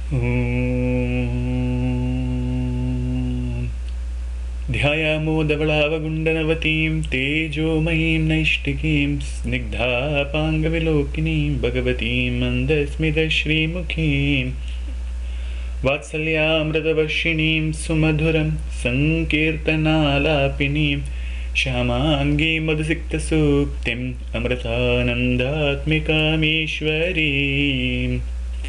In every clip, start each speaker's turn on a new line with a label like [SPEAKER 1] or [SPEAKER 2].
[SPEAKER 1] ध्यायामो धवलावगुण्डनवतीं तेजोमयीं नैष्टिकीं स्निग्धापाङ्गविलोकिनीं भगवतीं मन्दस्मितश्रीमुखीं वात्सल्यामृतवर्षिणीं सुमधुरं सङ्कीर्तनालापिनीं श्यामाङ्गीं मधुसिक्तसूक्तिम् अमृतानन्दात्मिकामीश्वरीम्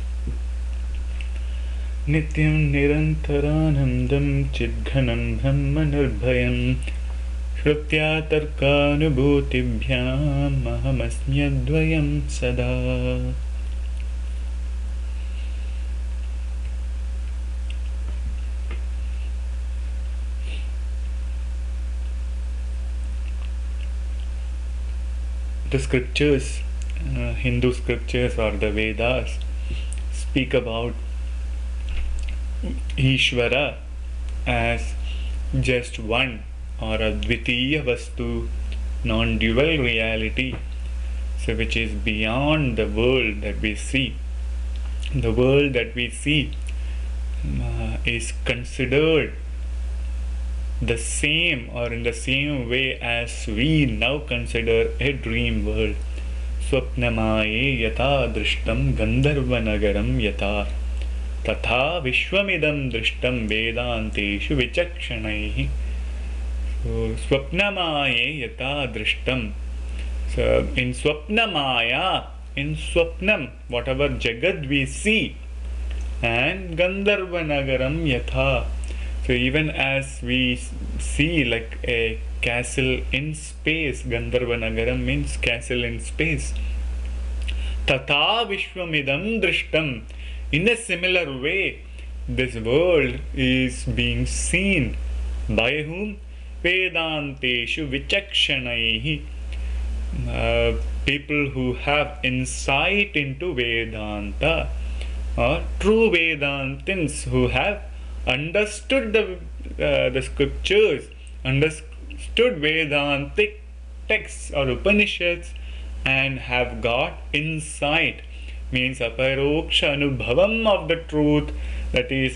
[SPEAKER 1] नित्यं निरन्तरानन्दं चिद्घनं ब्रह्म निर्भयं श्रुत्या तर्कानुभूतिभ्याम् अहमस्म्यद्वयं सदा. The scriptures, Hindu scriptures or the Vedas, speak about Ishvara as just one or a Dvitiya Vastu, non-dual reality, so which is beyond the world that we see. The world that we see is considered the same or in the same way as we now consider a dream world. Swapnamaye yata drishtam gandharvanagaram yata तथा विश्वमिदं दृष्टं वेदांतेषु विचक्षणैः. So स्वप्नमाये यथा दृष्टं. So in swapnamaya, in swapnam, whatever jagat we see, and Gandharvanagaram yatha. So even as we see like a castle in space, Gandharvanagaram means castle in space. Tatha Vishwamidam Drishtam. In a similar way, this world is being seen by whom? Vedanteshu Vichakshanaihi. People who have insight into Vedanta, or true Vedantins who have understood the scriptures, understood Vedantic texts or Upanishads, and have got insight, means aparoksha anubhavam of the truth that is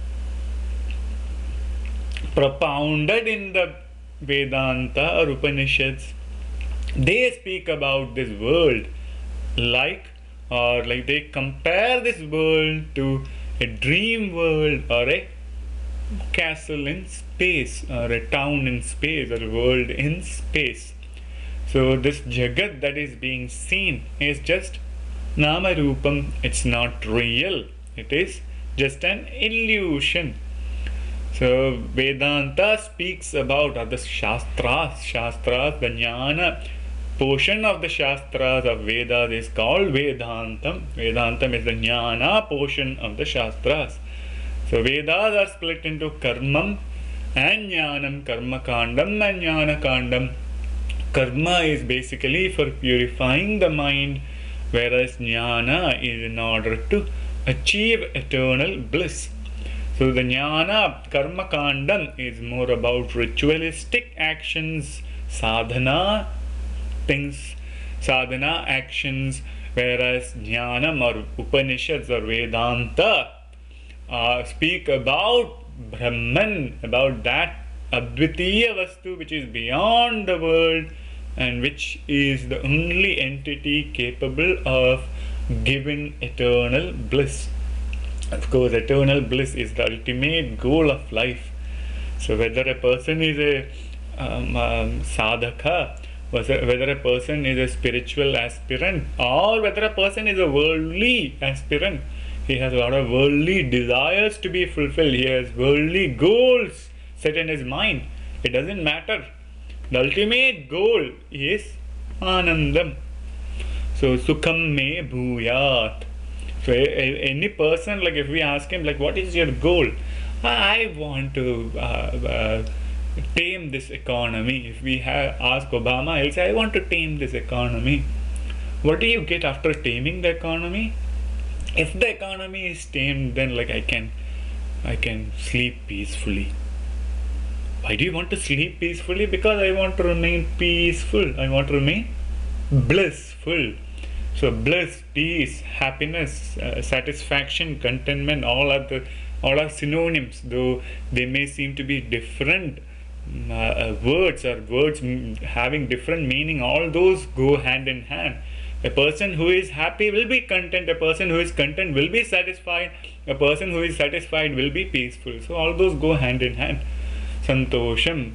[SPEAKER 1] propounded in the Vedanta or Upanishads. They speak about this world like they compare this world to a dream world or a castle in space or a town in space or a world in space. So this Jagat that is being seen is just Nama Rupam. It's not real. It is just an illusion. So Vedanta speaks about other Shastras. Shastras, the Jnana portion of the Shastras of Vedas is called Vedantam. Vedantam is the Jnana portion of the Shastras. So Vedas are split into Karmam and Jnanam, Karma Kandam and Jnana Kandam. Karma is basically for purifying the mind, whereas Jnana is in order to achieve eternal bliss. So the Jnana Karma Kandam is more about ritualistic actions, sadhana things, sadhana actions, whereas Jnanam or Upanishads or Vedanta speak about Brahman, about that Advitiya Vastu which is beyond the world and which is the only entity capable of giving eternal bliss. Of course, eternal bliss is the ultimate goal of life. So whether a person is a sadhaka, whether a person is a spiritual aspirant, or whether a person is a worldly aspirant, he has a lot of worldly desires to be fulfilled, he has worldly goals set in his mind, it doesn't matter. The ultimate goal is Anandam. So Sukham me bhuyat. So any person, like if we ask him like what is your goal, I want to tame this economy. If we ask Obama, he'll say I want to tame this economy. What do you get after taming the economy? If the economy is tamed, then like I can sleep peacefully. Why do you want to sleep peacefully? Because I want to remain peaceful. I want to remain blissful. So bliss, peace, happiness, satisfaction, contentment, all are synonyms, though they may seem to be different words, or words having different meaning. All those go hand in hand. A person who is happy will be content. A person who is content will be satisfied. A person who is satisfied will be peaceful. So all those go hand in hand. Santosham,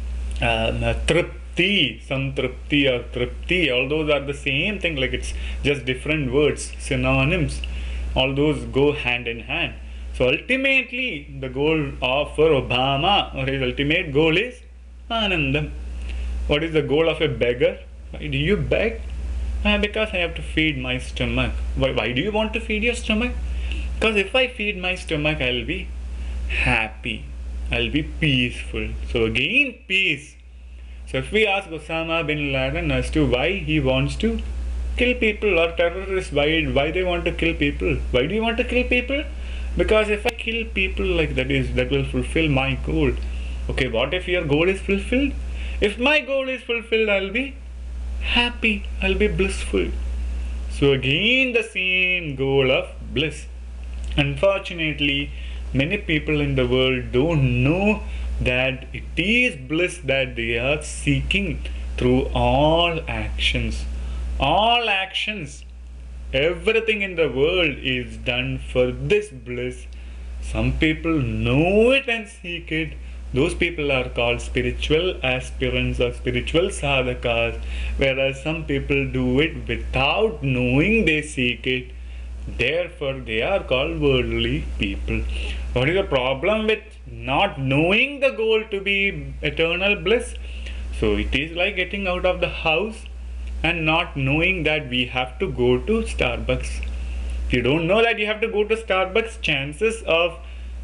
[SPEAKER 1] tripti, santripti or tripti, all those are the same thing. Like it's just different words, synonyms. All those go hand in hand. So ultimately, the goal of for Obama, or his ultimate goal is Anandam. What is the goal of a beggar? Why do you beg? Because I have to feed my stomach. Why do you want to feed your stomach? Because if I feed my stomach, I'll be happy. I'll be peaceful. So again, peace. So if we ask Osama bin Laden as to why he wants to kill people, or terrorists, why they want to kill people? Why do you want to kill people? Because if I kill people, like that will fulfill my goal. Okay, what if your goal is fulfilled? If my goal is fulfilled, I'll be happy, I'll be blissful. So again, the same goal of bliss. Unfortunately, many people in the world don't know that it is bliss that they are seeking through all actions. All actions, everything in the world is done for this bliss. Some people know it and seek it. Those people are called spiritual aspirants or spiritual sadhakas, whereas some people do it without knowing they seek it. Therefore, they are called worldly people. What is the problem with not knowing the goal to be eternal bliss? So it is like getting out of the house and not knowing that we have to go to Starbucks. If you don't know that you have to go to Starbucks, chances of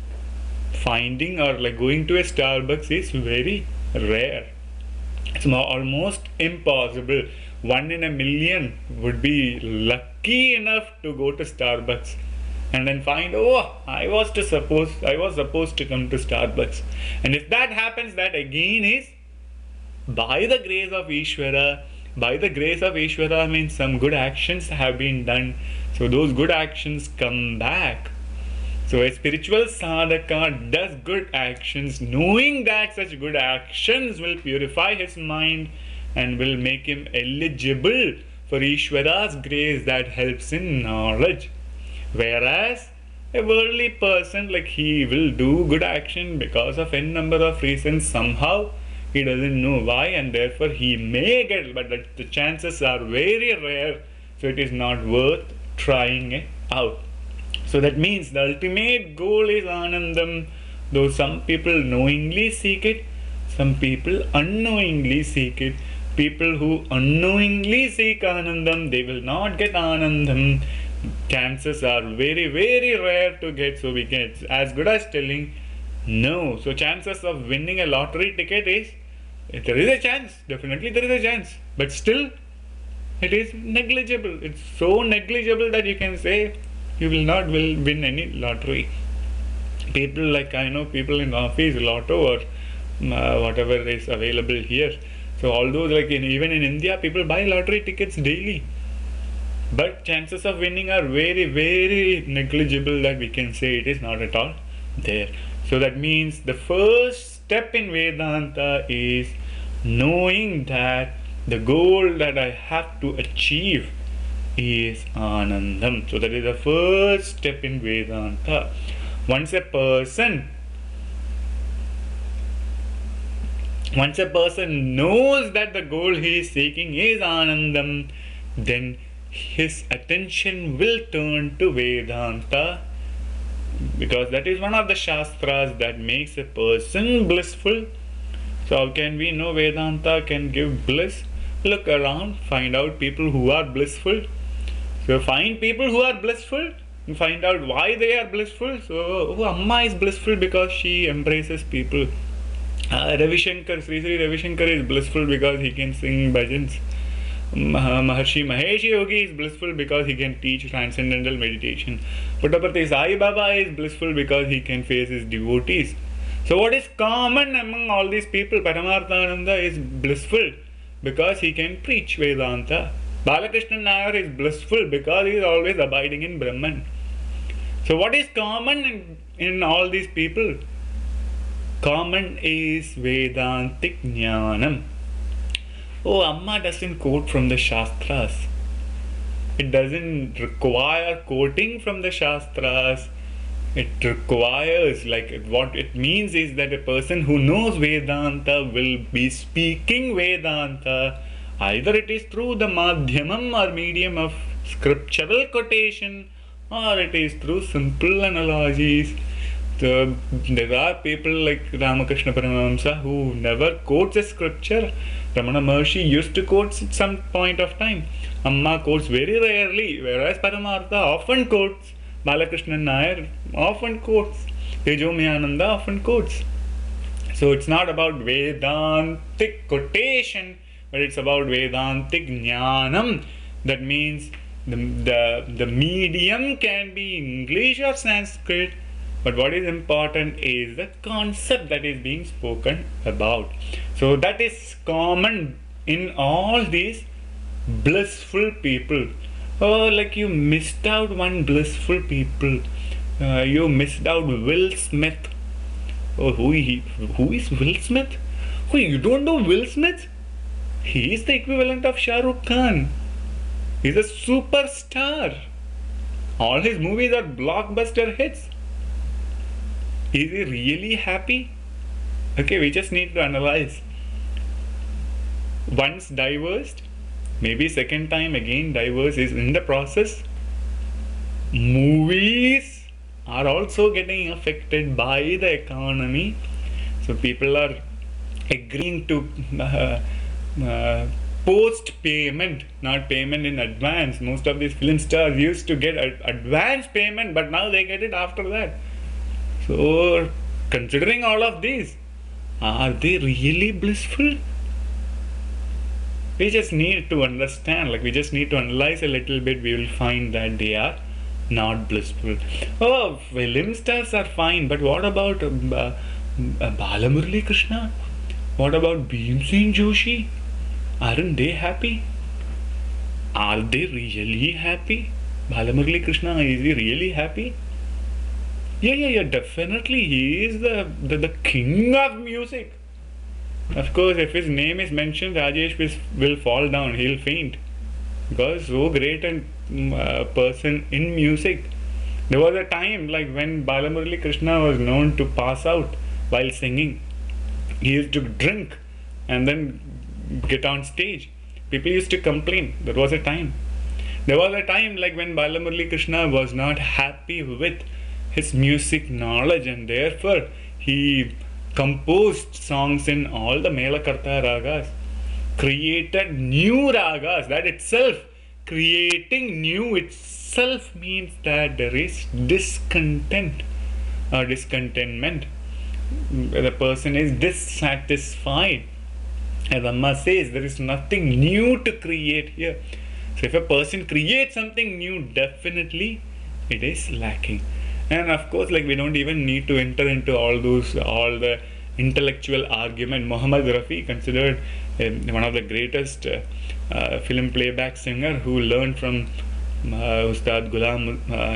[SPEAKER 1] finding or like going to a Starbucks is very rare. It's almost impossible. 1 in a million would be lucky enough to go to Starbucks and then find, oh, I was supposed to come to Starbucks. And if that happens, that again is by the grace of Ishvara. By the grace of Ishvara means some good actions have been done. So those good actions come back. So a spiritual sadhaka does good actions, knowing that such good actions will purify his mind and will make him eligible for Ishvara's grace that helps in knowledge. Whereas a worldly person, like he will do good action because of n number of reasons, somehow he doesn't know why, and therefore he may get, but the chances are very rare, so it is not worth trying it out. So that means the ultimate goal is Anandam, though some people knowingly seek it, some people unknowingly seek it. People who unknowingly seek Anandam, they will not get Anandam. Chances are very, very rare to get, so we get as good as telling no. So chances of winning a lottery ticket is, there is a chance, definitely there is a chance, but still it is negligible. It's so negligible that you can say you will not win any lottery. People, like I know people in office, lotto or whatever is available here. So all those, like even in India, people buy lottery tickets daily. But chances of winning are very, very negligible that we can say it is not at all there. So that means the first step in Vedanta is knowing that the goal that I have to achieve is Anandam. So that is the first step in Vedanta. Once a person knows that the goal he is seeking is Anandam, then his attention will turn to Vedanta, because that is one of the Shastras that makes a person blissful. So how can we know Vedanta can give bliss? Look around, find out people who are blissful. So find people who are blissful and find out why they are blissful. So Amma is blissful because she embraces people. Ravi Shankar, Sri Ravi Shankar is blissful because he can sing bhajans. Maharshi Mahesh Yogi is blissful because he can teach transcendental meditation. Puttaparthi Sai Baba is blissful because he can face his devotees. So what is common among all these people? Paramarthananda is blissful because he can preach Vedanta. Balakrishnan Nair is blissful because he is always abiding in Brahman. So what is common in all these people? Common is Vedantic Jnanam. Oh, Amma doesn't quote from the Shastras. It doesn't require quoting from the Shastras. It requires, what it means is that a person who knows Vedanta will be speaking Vedanta. Either it is through the madhyamam or medium of scriptural quotation, or it is through simple analogies. So, there are people like Ramakrishna Paramahamsa who never quotes a scripture. Ramana Maharshi used to quote at some point of time. Amma quotes very rarely, whereas Paramartha often quotes. Balakrishnan Nair often quotes. Tejomayananda often quotes. So it's not about Vedantic quotation, but it's about Vedantic Jnanam. That means the medium can be English or Sanskrit, but what is important is the concept that is being spoken about. So that is common in all these blissful people. Oh, like you missed out one blissful people. You missed out Will Smith. Oh, who is Will Smith? Oh, you don't know Will Smith? He is the equivalent of Shah Rukh Khan. He's a superstar. All his movies are blockbuster hits. Is he really happy? Okay, we just need to analyze. Once divorced, maybe second time again divorce is in the process. Movies are also getting affected by the economy. So people are agreeing to post payment, not payment in advance. Most of these film stars used to get advance payment, but now they get it after that. So considering all of these, are they really blissful? We just need to understand, we just need to analyze a little bit. We will find that they are not blissful. Oh, film stars are fine, but what about Balamurali Krishna? What about Bhimsen Joshi? Aren't they happy? Are they really happy? Balamurali Krishna, is he really happy? Yeah, definitely. He is the king of music. Of course, if his name is mentioned, Rajesh will fall down. He'll faint. Because so great a person in music. There was a time when Balamurali Krishna was known to pass out while singing. He used to drink and then get on stage. People used to complain. There was a time. There was a time when Balamurali Krishna was not happy with his music knowledge, and therefore he composed songs in all the Melakarta ragas, created new ragas. That itself, creating new itself means that there is discontent or discontentment. The person is dissatisfied. As Amma says, there is nothing new to create here. So if a person creates something new, definitely it is lacking. And of course, we don't even need to enter into all the intellectual argument. Muhammad Rafi, considered one of the greatest film playback singer, who learned from Ustad Ghulam,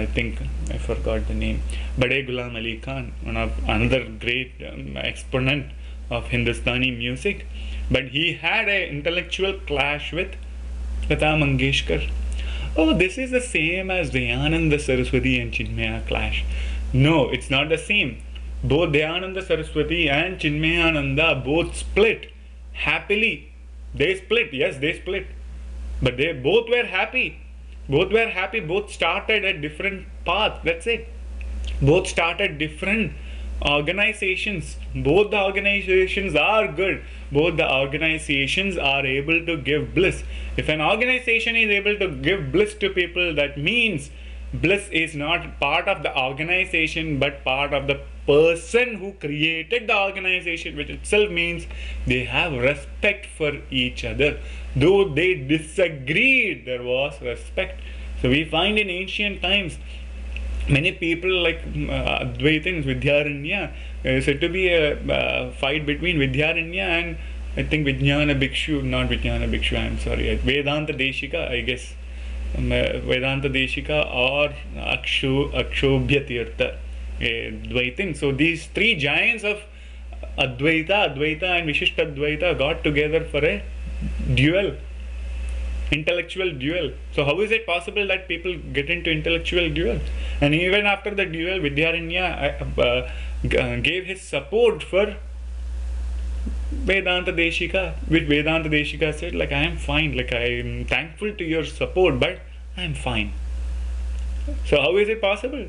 [SPEAKER 1] I forgot the name, Bade Ghulam Ali Khan, another great exponent of Hindustani music. But he had an intellectual clash with Lata Mangeshkar. Oh, this is the same as Dayananda Saraswati and Chinmaya clash. No, it's not the same. Both Dayananda Saraswati and Chinmayananda both split happily. They split, yes, they split. But they both were happy. Both were happy. Both started at different paths. That's it. Both started different organizations. Both the organizations are good. Both the organizations are able to give bliss. If an organization is able to give bliss to people, that means bliss is not part of the organization but part of the person who created the organization, which itself means they have respect for each other. Though they disagreed, there was respect. So we find in ancient times many people like Advaitins, Vidyaranya, said to be a fight between Vidyaranya and I think Vijnana Bhikshu, not Vijnana Bhikshu, I'm sorry, Vedanta Deshika, I guess. Vedanta Deshika or Akshobhya Tirtha, Dvaitin. So these three giants of Advaita and Vishishtadvaita got together for a duel, intellectual duel. So how is it possible that people get into intellectual duel? And even after the duel, Vidyaranya gave his support for Vedanta Deshika, which Vedanta Deshika said, like, I am fine, like, I am thankful to your support, but I am fine. So how is it possible?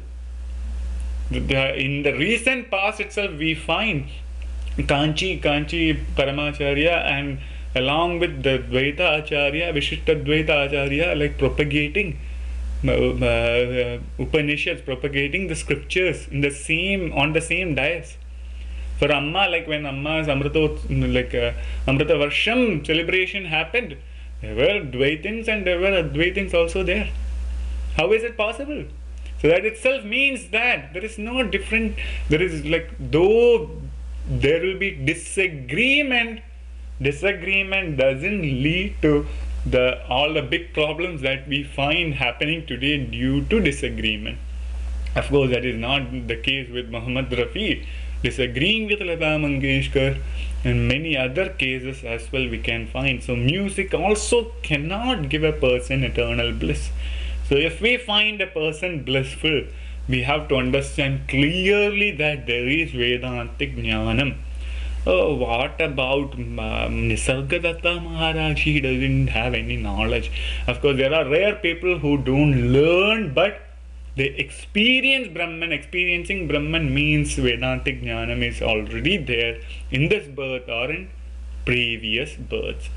[SPEAKER 1] In the recent past itself, we find Kanchi Paramacharya and along with the Dvaita Acharya, Vishishtadvaita Acharya, like propagating Upanishads, propagating the scriptures in the same, on the same dais. For Amma, like when Amma's Amrita Varsham celebration happened, there were Dvaitins and there were Advaitins also there. How is it possible? So that itself means that there is no different, there is like, though there will be disagreement doesn't lead to all the big problems that we find happening today due to disagreement. Of course, that is not the case with Muhammad Rafi disagreeing with Lata Mangeshkar, and many other cases as well we can find. So music also cannot give a person eternal bliss. So if we find a person blissful, we have to understand clearly that there is Vedantic Jnanam. Oh, what about Nisargadatta Maharaj? He doesn't have any knowledge. Of course, there are rare people who don't learn, but they experience Brahman. Experiencing Brahman means Vedantic Jnanam is already there in this birth or in previous births.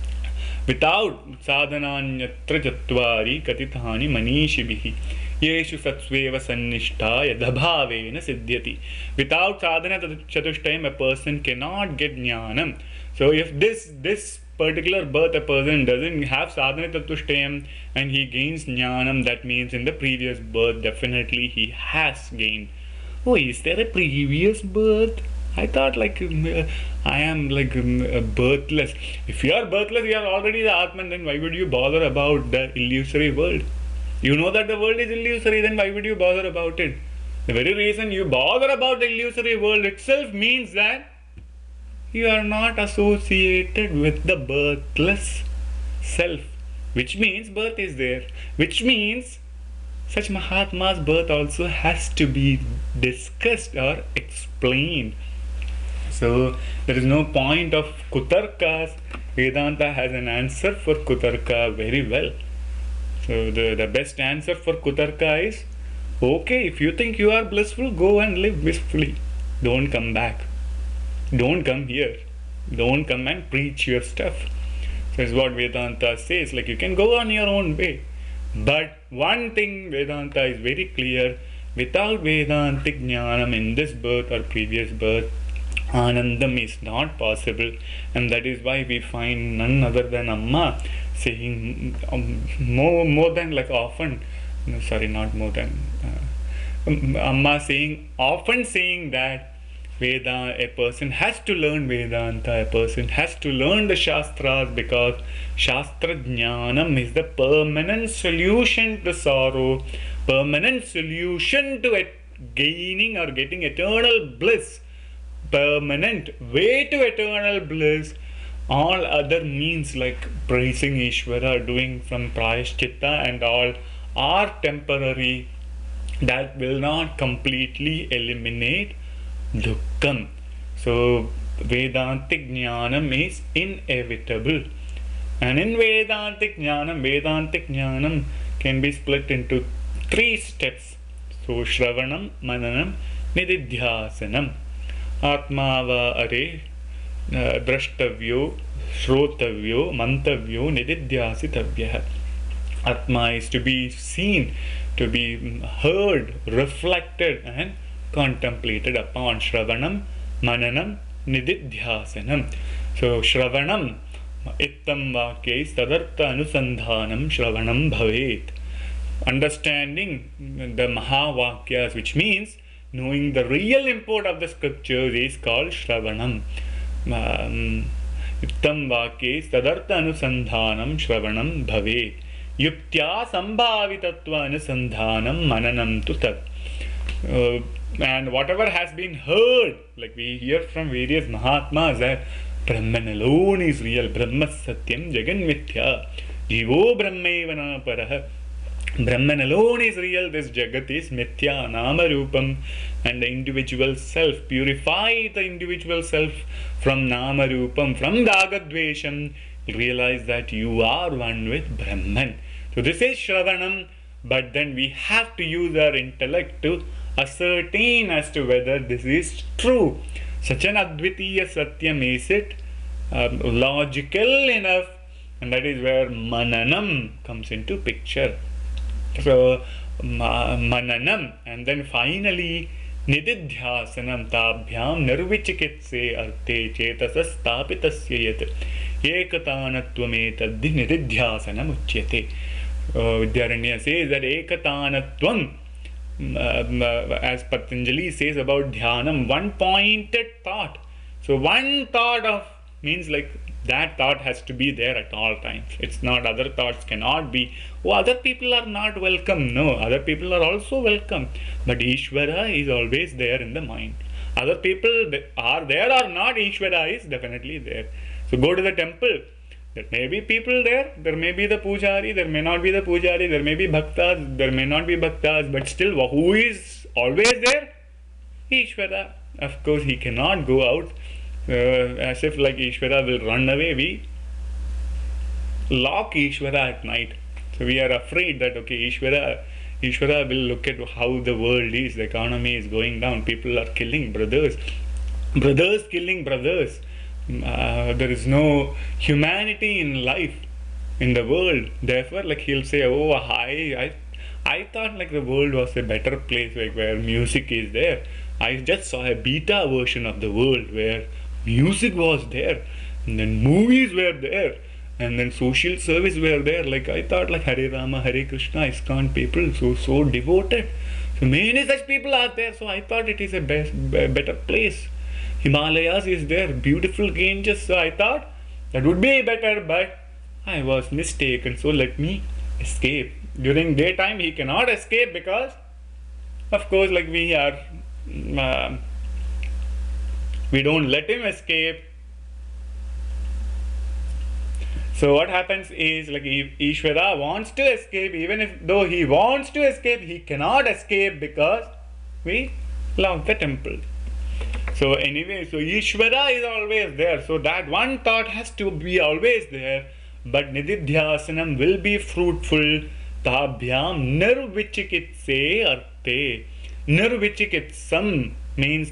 [SPEAKER 1] Without sadhananyatra chatvari katithani manishibhihi yeshu satsveva sannishta yadabhavena siddhyati. Without sadhana chatushtayam, a person cannot get jnanam. So if this particular birth a person doesn't have sadhana chatushtayam and he gains jnanam, that means in the previous birth definitely he has gained. Oh, is there a previous birth? I thought like I am like birthless. If you are birthless, you are already the Atman, then why would you bother about the illusory world? You know that the world is illusory, then why would you bother about it? The very reason you bother about the illusory world itself means that you are not associated with the birthless self, which means birth is there, which means such Mahatma's birth also has to be discussed or explained. So there is no point of Kutarkas. Vedanta has an answer for Kutarka very well. So the best answer for Kutarka is, okay, if you think you are blissful, go and live blissfully. Don't come back. Don't come here. Don't come and preach your stuff. So is what Vedanta says. Like, you can go on your own way. But one thing Vedanta is very clear, without Vedantic Jnanam in this birth or previous birth, Anandam is not possible, and that is why we find none other than Amma saying more than like often, sorry, not more than, Amma saying, often saying that a person has to learn Vedanta, a person has to learn the Shastras, because Shastra Jnanam is the permanent solution to sorrow, permanent solution to gaining or getting eternal bliss, permanent way to eternal bliss. All other means like praising Ishvara, doing from Prayashchitta and all are temporary. That will not completely eliminate dukkam. So Vedantic Jnanam is inevitable. And in Vedantic Jnanam can be split into 3 steps. So Shravanam, Mananam, Nididhyasanam. Atmava are drashtavyo, shrotavyo, mantavyo, nididhyasitavya. Atma is to be seen, to be heard, reflected and contemplated upon. Shravanam, Mananam, Nididhyasanam. So Shravanam, Ittam Vakyais Tadartha Anusandhanam Shravanam Bhavet. Understanding the Mahavakyas, which means knowing the real import of the scriptures, is called Shravanam. Ittam vakye sadartha anusandhanam shravanam bhave. Yuktya sambhavitatva anusandhanam mananam tu tad. And whatever has been heard, like we hear from various Mahatmas that Brahman alone is real, Brahma Satyam Jagan Mithya, Jivo Brahmevana Paraha. Brahman alone is real, this Jagat is Mithya, Nama Rupam, and the individual self. Purify the individual self from Nama Rupam, from Dagadvesham. Realize that you are one with Brahman. So this is Shravanam, but then we have to use our intellect to ascertain as to whether this is true. Such an Advitiya Satyam, is it logical enough? And that is where Mananam comes into picture. So, Mananam, and then finally, Nididhyasanam tabhyam nirvichikitse arte chetasas tapitasya yat ekatanatvam etadhi nididhyasanam uchyate. Vidyaranya says that ekatanatvam, as Patanjali says about dhyanam, one pointed thought. So, one thought of means like that thought has to be there at all times. It's not other thoughts cannot be, oh, other people are not welcome. No, other people are also welcome. But Ishvara is always there in the mind. Other people are there or not, Ishvara is definitely there. So go to the temple. There may be people there may be the pujari, there may not be the pujari, there may be bhaktas, there may not be bhaktas, but still who is always there? Ishvara. Of course, he cannot go out as if like Ishvara will run away. We lock Ishvara at night. So we are afraid that okay, Ishvara will look at how the world is, the economy is going down, people are killing brothers killing brothers. There is no humanity in life, in the world. Therefore, like he'll say, oh, I thought like the world was a better place, like where music is there. I just saw a beta version of the world where music was there, and then movies were there, and then social service were there. Like I thought, like Hare Rama, Hare Krishna, ISKCON people, so devoted. So many such people are there. So I thought it is a better place. Himalayas is there, beautiful Ganges. So I thought that would be better, but I was mistaken. So let me escape. During daytime, he cannot escape because, of course, like we are. We don't let him escape. So what happens is like if Ishvara wants to escape, even if though he wants to escape, he cannot escape because we love the temple. So anyway, so Ishvara is always there. So that one thought has to be always there. But Nididhyasanam will be fruitful. Tabhyam nirvichikitse arte. Nirvichikitsam means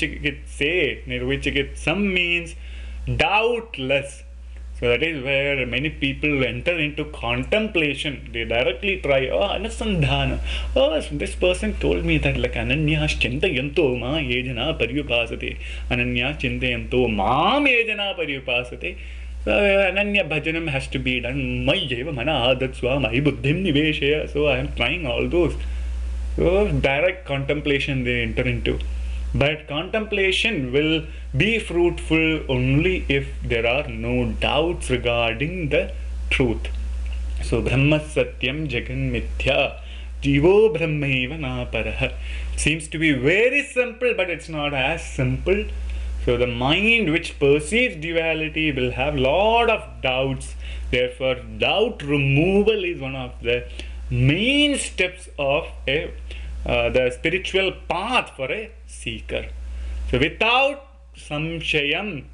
[SPEAKER 1] nirvichikitsam means doubtless. So that is where many people enter into contemplation. They directly try, oh, anusandhana. Oh, this person told me that like ananyas chintayanto ma yejana paryupasate. Ananyas chintayanto maam yejana paryupasate. So ananya bhajanam has to be done. Mayyeva mana adatsva mai buddhim niveshaya. So I am trying all those. So direct contemplation they enter into. But contemplation will be fruitful only if there are no doubts regarding the truth. So Brahma Satyam Jagan Mithya Jivo Brahmaiva na Paraha. Seems to be very simple, but it's not as simple. So the mind which perceives duality will have lot of doubts. Therefore, doubt removal is one of the main steps of the spiritual path for a seeker. So without samshayam,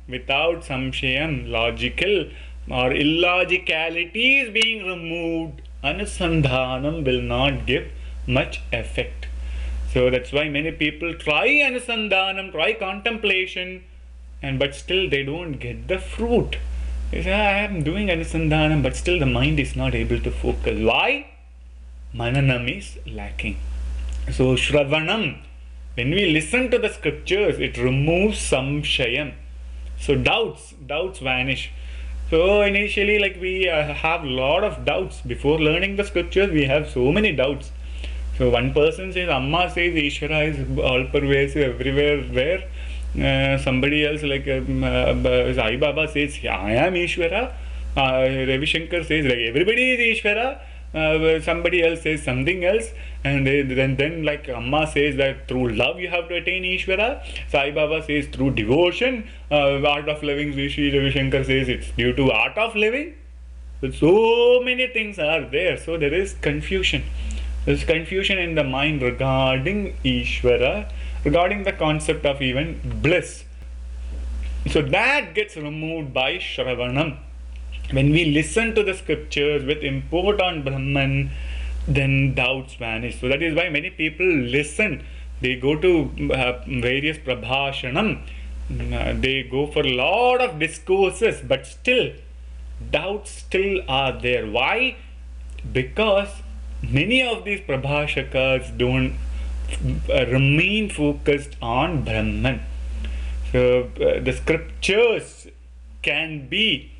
[SPEAKER 1] logical or illogicalities being removed, anusandhanam will not give much effect. So that's why many people try anusandhanam, try contemplation, but still they don't get the fruit. They say, I am doing anusandhanam, but still the mind is not able to focus. Why? Mananam is lacking. So Shravanam, when we listen to the scriptures, it removes samshayam. So doubts vanish. So initially, like we have a lot of doubts. Before learning the scriptures, we have so many doubts. So one person says, Amma says Ishvara is all pervasive everywhere. Where? Somebody else like Sai Baba says, I am Ishvara. Ravi Shankar says, like everybody is Ishvara. Somebody else says something else, and then like Amma says that through love you have to attain Ishvara. Sai Baba says through devotion, art of living. Sri Ravi Shankar says it's due to art of living. But so many things are there, so there is confusion. There's confusion in the mind regarding Ishvara, regarding the concept of even bliss. So that gets removed by Shravanam. When we listen to the scriptures with import on Brahman, then doubts vanish. So that is why many people listen. They go to various prabhashanam. They go for a lot of discourses, but still, doubts still are there. Why? Because many of these prabhashakas don't remain focused on Brahman. So the scriptures can be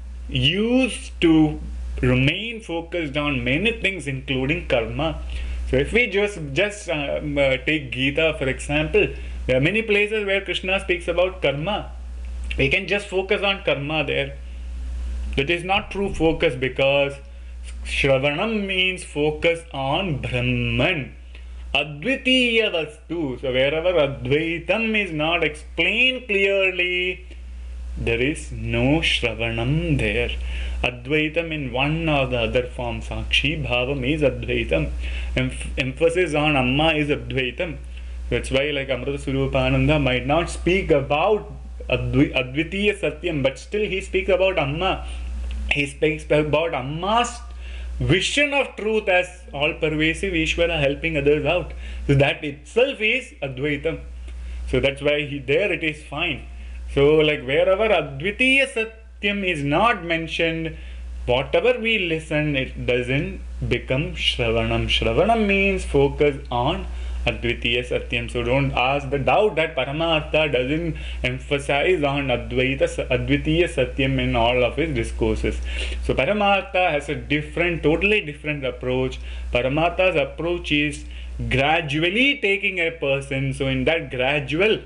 [SPEAKER 1] used to remain focused on many things, including karma. So if we just take Gita for example, there are many places where Krishna speaks about karma. We can just focus on karma there. That is not true focus, because Shravanam means focus on Brahman, Advitiya Vastu. So wherever Advaitam is not explained clearly, there is no Shravanam there. Advaitam in one or the other form. Sakshi Bhavam is Advaitam. Emphasis on Amma is Advaitam. That's why like Amrita Swarupananda might not speak about Advitiya Satyam, but still he speaks about Amma. He speaks about Amma's vision of truth as all-pervasive Ishvara helping others out. So that itself is Advaitam. So that's why there it is fine. So like wherever Advitiya Satyam is not mentioned, whatever we listen, it doesn't become Shravanam. Shravanam means focus on Advitiya Satyam. So don't ask the doubt that Paramartha doesn't emphasize on Advitiya Satyam in all of his discourses. So Paramartha has a totally different approach. Paramartha's approach is gradually taking a person. So in that gradual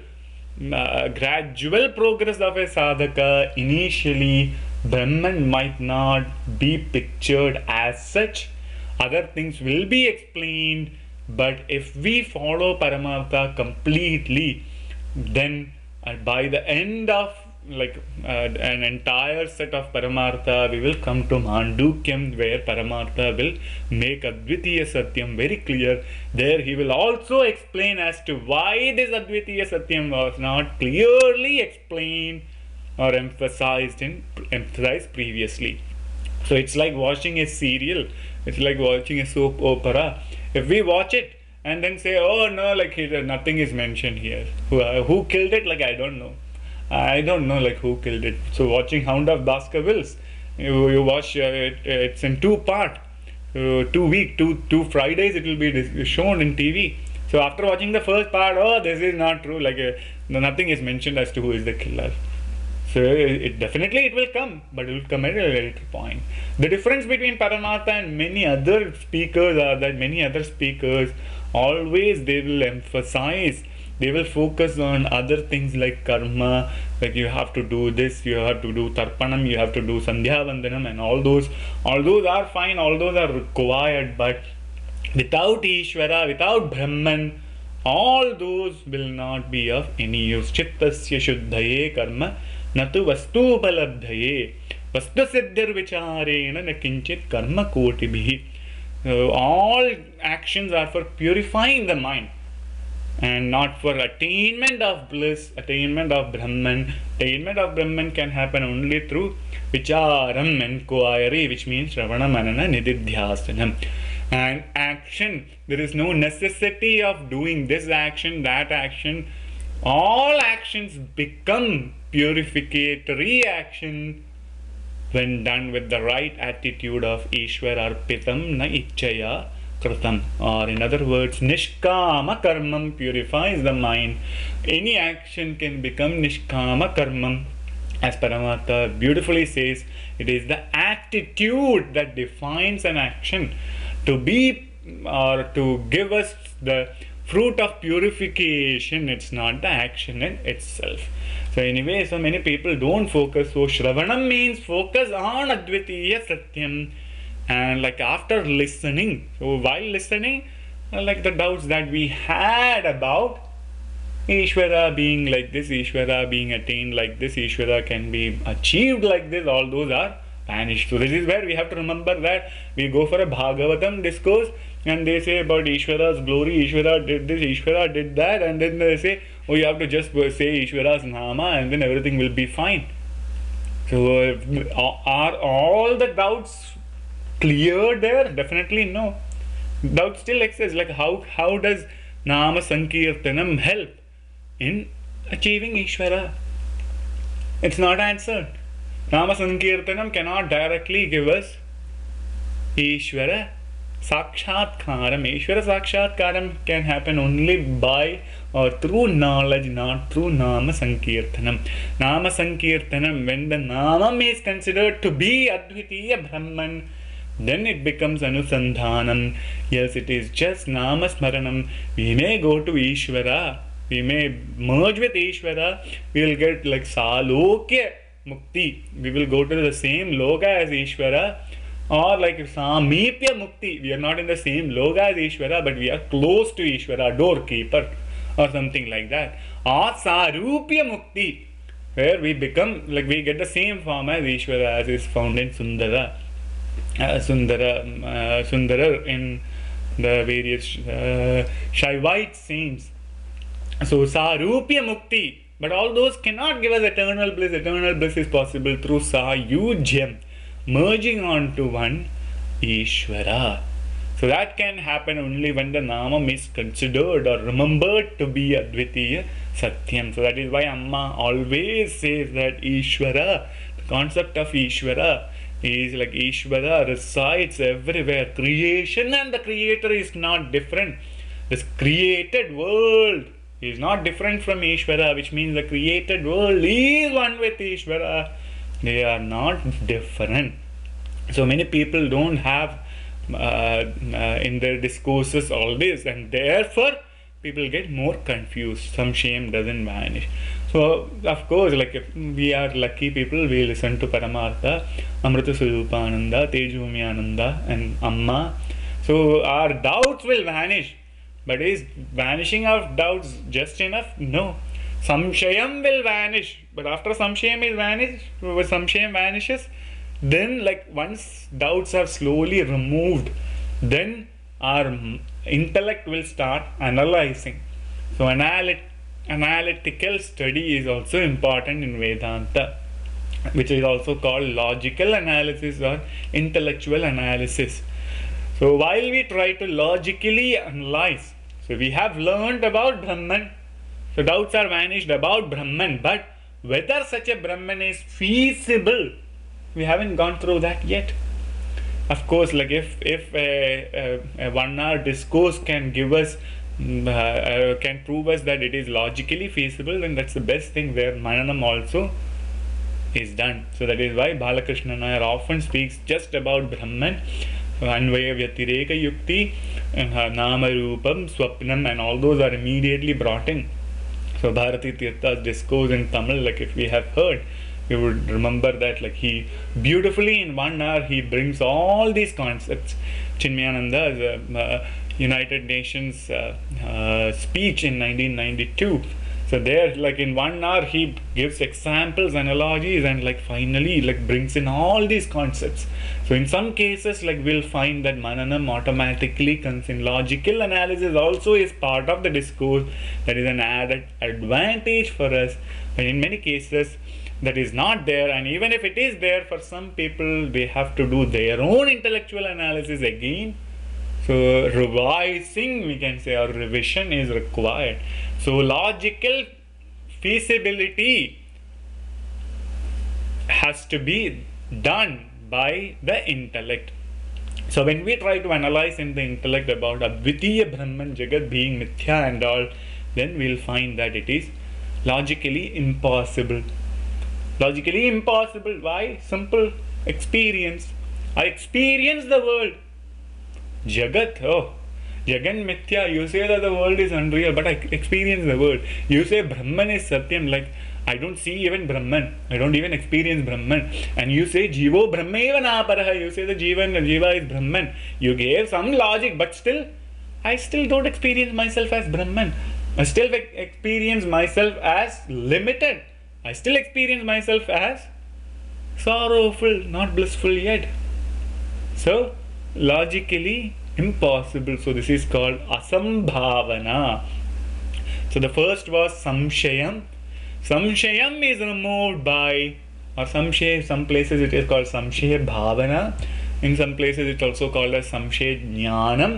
[SPEAKER 1] progress of a sadhaka, initially Brahman might not be pictured as such. Other things will be explained, but if we follow Paramartha completely, then by the end of an entire set of Paramartha, we will come to Mandukyam, where Paramartha will make Advitiya Satyam very clear. There he will also explain as to why this Advitiya Satyam was not clearly explained or emphasized previously. So it's like watching a serial. It's like watching a soap opera. If we watch it and then say, oh no, like nothing is mentioned here. Who killed it? Like I don't know. I don't know like who killed it. So watching Hound of Baskervilles, you watch it's in two part, 2 Fridays it will be shown in TV. So after watching the first part, oh this is not true. Like nothing is mentioned as to who is the killer. So it definitely it will come, but it will come at a later point. The difference between Paramartha and many other speakers are that many other speakers always they will emphasize. They will focus on other things like karma, like you have to do this, you have to do tarpanam, you have to do sandhya vandanam, and all those are fine, all those are required, but without Ishvara, without Brahman, all those will not be of any use. Chittasya shuddhaye karma natu vastu upalabdhaye vastu siddhir vicharena na kinchit karma kotibhi. All actions are for purifying the mind, and not for attainment of bliss, attainment of Brahman. Attainment of Brahman can happen only through vicharam, inquiry, which means Ravana Manana Nididhyasanam. And action, there is no necessity of doing this action, that action. All actions become purificatory action when done with the right attitude of Ishwar Arpitam na Ichchaya Kritam, or in other words, Nishkama Karmam purifies the mind. Any action can become Nishkama Karmam. As Paramartha beautifully says, it is the attitude that defines an action. To be or to give us the fruit of purification. It's not the action in itself. So anyway, so many people don't focus. So Shravanam means focus on Advitiya Satyam. And like after listening, so while listening, like the doubts that we had about Ishvara being like this, Ishvara being attained like this, Ishvara can be achieved like this, all those are vanished. So this is where we have to remember that we go for a Bhagavatam discourse and they say about Ishvara's glory, Ishvara did this, Ishvara did that, and then they say, oh, you have to just say Ishvara's Nama and then everything will be fine. So are all the doubts cleared there? Definitely no. Doubt still exists. Like how does Nama Sankirtanam help in achieving Ishvara? It's not answered. Nama Sankirtanam cannot directly give us Ishvara Sakshatkaram. Ishvara Sakshatkaram can happen only by or through knowledge, not through Nama Sankirtanam. Nama Sankirtanam, when the Namam is considered to be Advitiya Brahman, then it becomes Anusandhanam. Yes, it is just Nama Smaranam. We may go to Ishvara, we may merge with Ishvara, we will get like Salokya Mukti. We will go to the same Loka as Ishvara, or like Samipya Mukti. We are not in the same Loka as Ishvara, but we are close to Ishvara, doorkeeper, or something like that. Or Sarupya Mukti, where we become like we get the same form as Ishvara as is found in Sundara. Sundara in the various Shaivite saints. So Sarupya Mukti, but all those cannot give us eternal bliss. Eternal bliss is possible through Sayujyam, merging onto one Ishvara. So that can happen only when the Namam is considered or remembered to be Advitiya Satyam. So that is why Amma always says that Ishvara, the concept of Ishvara, is like Ishvara resides everywhere. Creation and the creator is not different. This created world is not different from Ishvara, which means the created world is one with Ishvara. They are not different. So many people don't have in their discourses all this, and therefore people get more confused. Some shame doesn't vanish. So of course, like if we are lucky people, we listen to Paramartha, Amrita Swarupananda, Tejumyananda and Amma. So our doubts will vanish. But is vanishing of doubts just enough? No. Samshayam will vanish. But after Samshayam vanishes, then like once doubts are slowly removed, then our intellect will start analyzing. So analytical study is also important in Vedanta, which is also called logical analysis or intellectual analysis. So while we try to logically analyze, so we have learned about Brahman, so doubts are vanished about Brahman, but whether such a Brahman is feasible, we haven't gone through that yet. Of course, like if a 1 hour discourse can give us can prove us that it is logically feasible, then that's the best thing, where Mananam also is done. So that is why Balakrishna Nair often speaks just about Brahman, Anvaya Vyatireka Yukti, and Nama Rupam, Swapnam, and all those are immediately brought in. So Bharati Tirtha's discourse in Tamil, like if we have heard, we would remember that like he beautifully in 1 hour he brings all these concepts. Chinmayananda's United Nations speech in 1992. So there, like in 1 hour, he gives examples, analogies, and like finally, like brings in all these concepts. So in some cases, like we'll find that Mananam automatically comes in. Logical analysis also is part of the discourse. That is an added advantage for us. But in many cases, that is not there. And even if it is there, for some people, they have to do their own intellectual analysis again. So revising, we can say, or revision is required. So logical feasibility has to be done by the intellect. So when we try to analyze in the intellect about Advitiya Brahman Jagat being Mithya and all, then we'll find that it is logically impossible. Logically impossible. Why? Simple experience. I experience the world. Jagat, oh, Jagan Mithya, you say that the world is unreal, but I experience the world. You say Brahman is Satyam, like I don't see even Brahman. I don't even experience Brahman. And you say Jivo Brahmeva Naparaha. You say the Jiva is Brahman. You gave some logic, but still, I still don't experience myself as Brahman. I still experience myself as limited. I still experience myself as sorrowful, not blissful yet. So, logically impossible. So, this is called Asambhavana. So, the first was Samshayam. Samshayam is removed by, or Samshay, some places it is called Samshaya Bhavana. In some places it is also called as Samshaya Jnanam.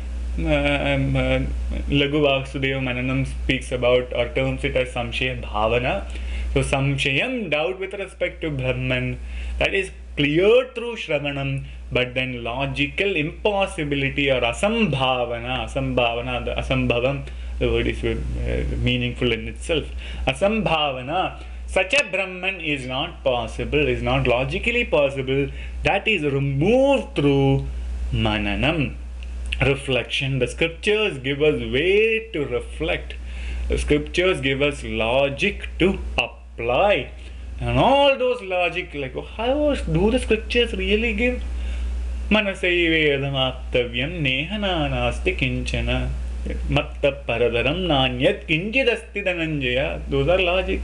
[SPEAKER 1] Laghu Vasudeva Mananam speaks about or terms it as Samshaya Bhavana. So Samshayam, doubt with respect to Brahman, that is cleared through Shravanam, but then logical impossibility or Asambhavana, the Asambhavam, the word is meaningful in itself. Asambhavana, such a Brahman is not possible, is not logically possible, that is removed through Mananam. Reflection. The scriptures give us way to reflect. The scriptures give us logic to apply. And all those logic, like how do the scriptures really give? Manasai vedam aptavyam nehana nasti kinchana matta paradaram nanyat kinchidasti dhananjaya. Those are logic.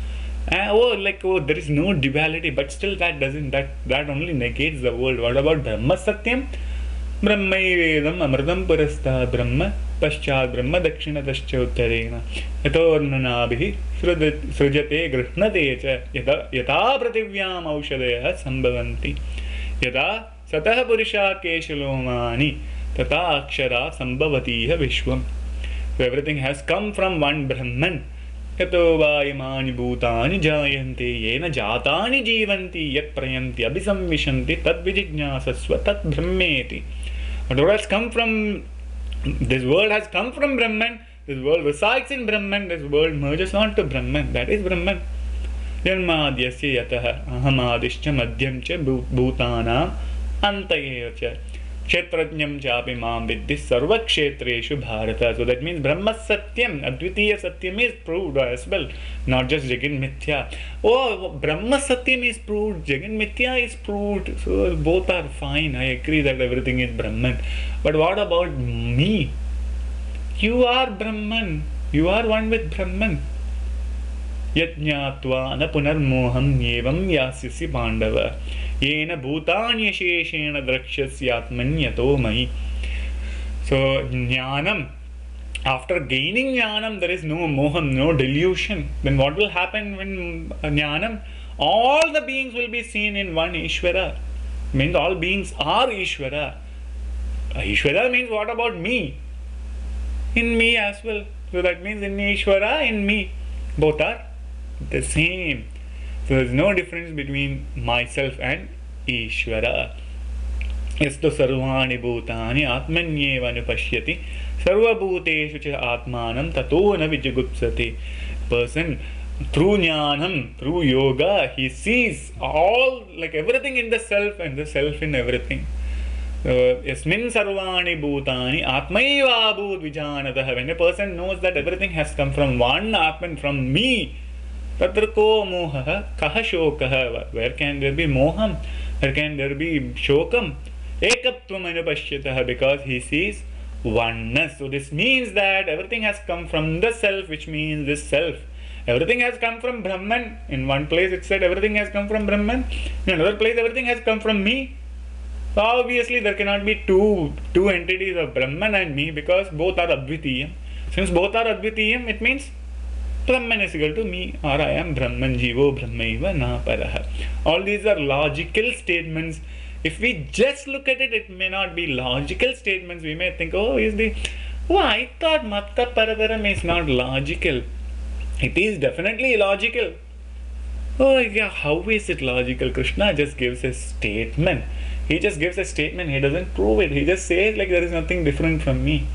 [SPEAKER 1] There is no duality, but still that only negates the world. What about Brahma Satyam? Brahmaivedam amritam purastad Brahma paschad Brahma dakshinatashcha uttarena yatornanabhi srujate grihnate cha yata prativyam aushadaya sambhavanti yata satah purisha keshalomani tata akshara sambhavatiha vishwam. So everything has come from one Brahman. Yato va imani bhutani jayante yena jatani jivanti yat prayanti abhisamvishanti tad vijijnasasva tad brahmeti. But what has come from, this world has come from Brahman, this world resides in Brahman, this world merges on to Brahman, that is Brahman. Janmadhyasya yataha ahamadishcha madhyam cha bhutanam antayeva cha kshetrajñam chapi mam viddhi sarva kshetreshu bharata. So that means Brahma Satyam, Advitiya Satyam is proved as well, not just Jagan Mithya. Oh, Brahma Satyam is proved, Jagan Mithya is proved, so both are fine. I agree that everything is Brahman. But what about me? You are Brahman, you are one with Brahman. Yajñātva na punarmoham evam yasyasi pandava yena bhutani sheshena drakshasyaatmanyato mahi. So jnanam, after gaining jnanam, there is no moham, no delusion. Then what will happen when jnanam? All the beings will be seen in one Ishvara. Means all beings are Ishvara. Ishvara means what about me? In me as well. So that means in Ishvara, in me. Both are the same. So there is no difference between myself and Ishvara. Yasto sarvani bhutani atmanyeva nupashyati sarva bhuteshu cha atmanam tato na vijagupsati. Person through jnanam, through yoga, he sees all, like everything in the self and the self in everything. Yasmin sarvani bhutani atmaiva bhut vijanatah. When a person knows that everything has come from one Atman, from me, tatra ko moha kaha shokah. Where can there be moham? Where can there be shokam? Ekatvam anupashyatah, because he sees oneness. So this means that everything has come from the self, which means this self. Everything has come from Brahman. In one place it said everything has come from Brahman. In another place everything has come from me. So obviously there cannot be two entities of Brahman and me, because both are Advitiyam. Since both are Advitiyam, it means Brahman is equal to me, or I am Brahman, Jivo Brahmaiva na paraha. All these are logical statements. If we just look at it, it may not be logical statements. We may think, I thought Matta Paradaram is not logical. It is definitely logical. Oh yeah, how is it logical? Krishna just gives a statement. He just gives a statement, he doesn't prove it. He just says like there is nothing different from me.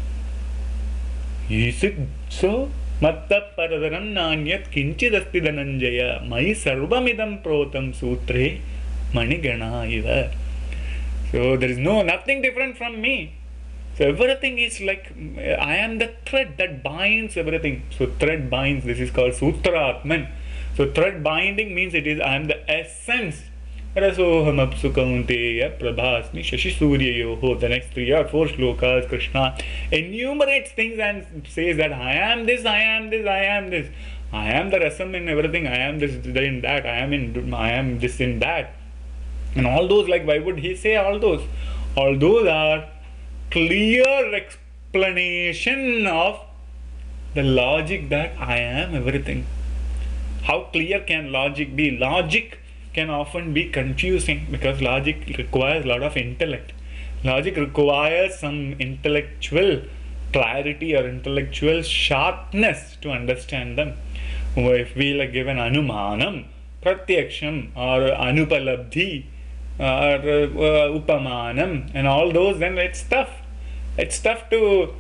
[SPEAKER 1] Is it so? Matta paradaram nanyat kinchidasti dhananjaya mai sarvamidam protam sutre manigana iva. So there is nothing different from me. So everything is like I am the thread that binds everything. So thread binds. This is called Sutra Atman. So thread binding means it is I am the essence. Rasoham apsu kaunteya prabhasmi shashi suryayoho. The next 3 or 4 shlokas, Krishna enumerates things and says that I am this, I am this, I am this. I am the rasam in everything. I am this in that. I am this in that. And all those, like, why would he say all those? All those are clear explanation of the logic that I am everything. How clear can logic be? Logic can often be confusing because logic requires a lot of intellect. Logic requires some intellectual clarity or intellectual sharpness to understand them. If we like give an anumanam, pratyaksham, or anupalabdhi, or upamanam, and all those, then it's tough. It's tough to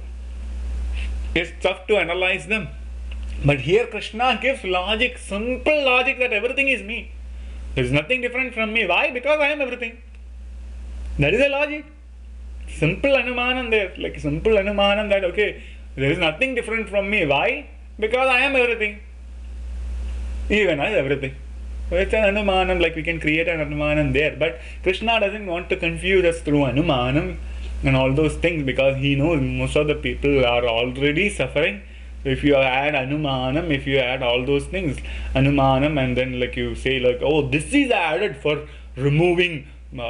[SPEAKER 1] analyze them. But here Krishna gives logic, simple logic that everything is me. There is nothing different from me. Why? Because I am everything. That is a logic. Simple anumanam there, like simple anumanam that okay, there is nothing different from me. Why? Because I am everything. Even as everything. So it's an anumanam, like we can create an anumanam there. But Krishna doesn't want to confuse us through anumanam and all those things because he knows most of the people are already suffering. So if you add anumanam, if you add all those things, anumanam, and then like you say like, oh, this is added for removing